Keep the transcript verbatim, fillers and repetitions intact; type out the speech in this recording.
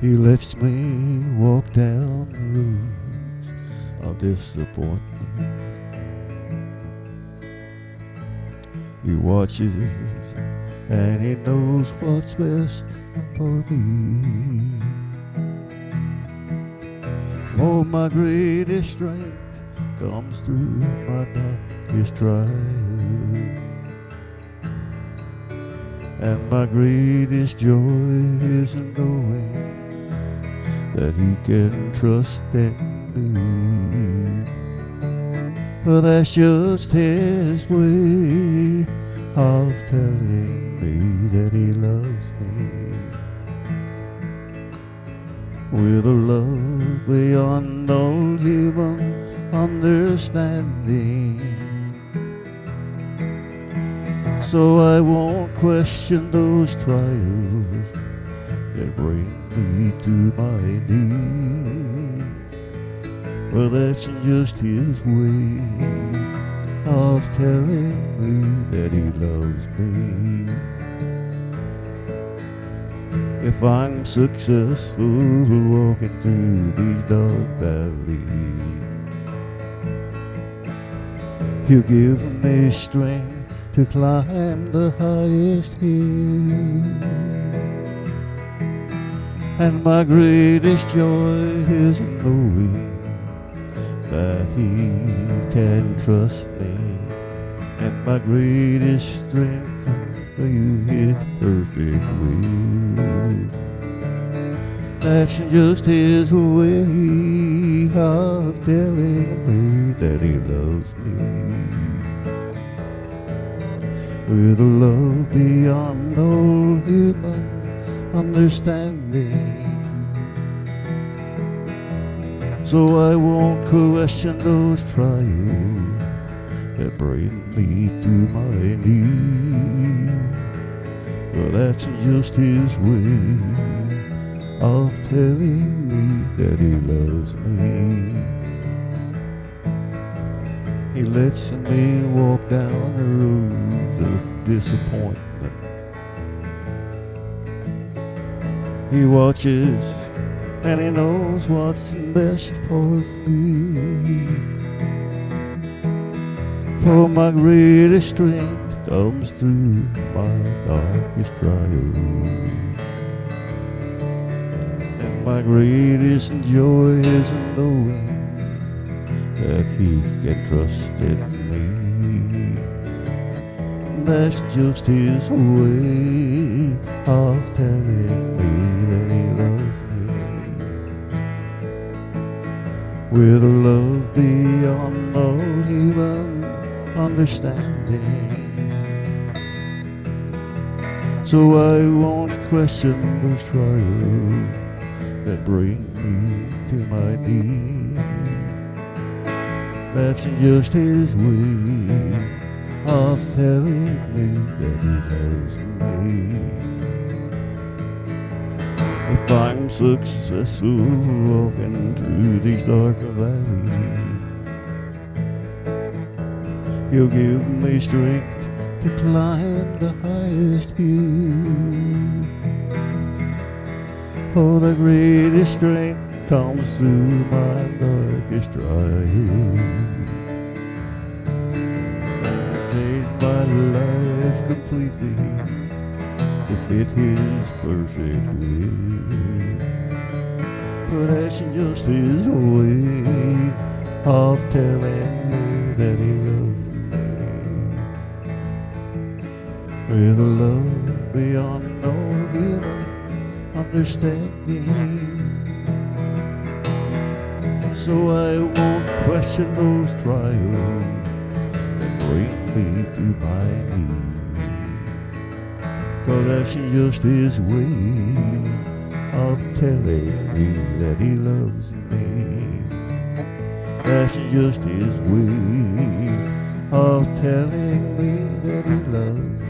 He lets me walk down the road of disappointment. He watches and he knows what's best for me. Oh, my greatest strength comes through my darkest trial, and my greatest joy is in knowing that he can trust in me. But that's just his way of telling me that he loves me with a love beyond all human understanding. So I won't question those trials that bring me to my knees. Well, that's just his way of telling me that he loves me. If I'm successful walking through these dark valleys, he'll give me strength to climb the highest hill, and my greatest joy is knowing that he can trust me, and my greatest strength for you his perfect will. That's just his way of telling me that he loves me with a love beyond all human understanding. So I won't question those trials that bring me to my knees. Well, that's just his way of telling me that he loves me. He lets me walk down the road of disappointment. He watches and he knows what's best for me. For my greatest strength comes through my darkest trial, and my greatest joy is in knowing that he can trust in me. That's just his way of telling me that he loves me with a love beyond all human understanding. So I won't question those trials that bring me to my knees. That's just his way of telling me that he loves me. If I'm successful walking through these dark valleys, he'll give me strength to climb the highest hill. For the greatest strength comes through my darkest trial. Changed my life completely to fit his perfect will. But that's just his way of telling me that he loves me with a love beyond all human understanding. So I won't question those trials that bring me to my knees. Cause that's just his way of telling me that he loves me. That's just his way of telling me that he loves me.